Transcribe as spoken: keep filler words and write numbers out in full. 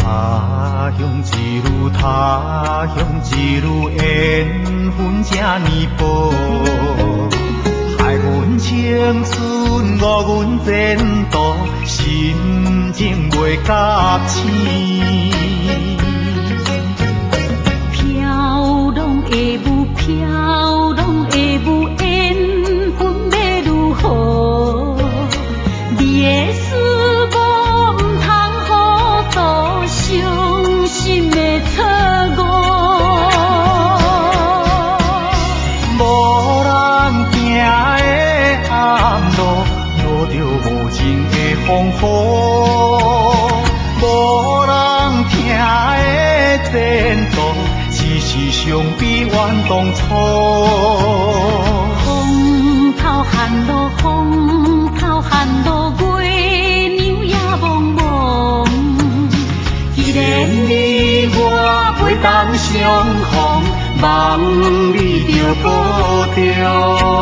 他乡一路，他乡一路，缘分这呢薄，害阮青春误阮前途，心情袂甲醒。 飘浪的舞，飘浪的舞，缘分要如何？你的思无唔通糊涂，伤心的错误。 无人行的暗路，落着无情的风雨。无人听的前途，只是伤比阮当初。 风头寒路，风头寒路，月娘也茫茫。既然你我袂当相逢，望你着保重。